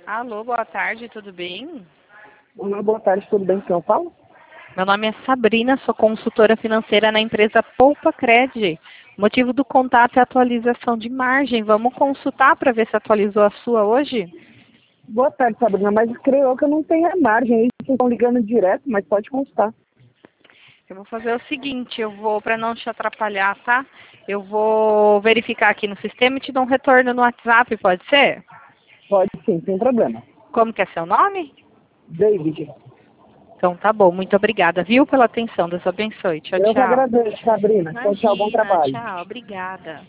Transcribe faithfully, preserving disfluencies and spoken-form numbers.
Alô, boa tarde, tudo bem? Olá, boa tarde, tudo bem com São Paulo? Meu nome é Sabrina, sou consultora financeira na empresa Poupa Cred. O motivo do contato é a atualização de margem. Vamos consultar para ver se atualizou a sua hoje? Boa tarde, Sabrina, mas creio que eu não tenho a margem aí, vocês estão ligando direto, mas pode constar. Eu vou fazer o seguinte, eu vou, para não te atrapalhar, tá? Eu vou verificar aqui no sistema e te dou um retorno no WhatsApp, pode ser? Pode sim, sem problema. Como que é seu nome? David, Então tá bom, muito obrigada, viu, pela atenção. Deus abençoe. Tchau, eu que tchau. agradeço, Sabrina. Tchau, tchau, bom Imagina, trabalho. tchau, obrigada.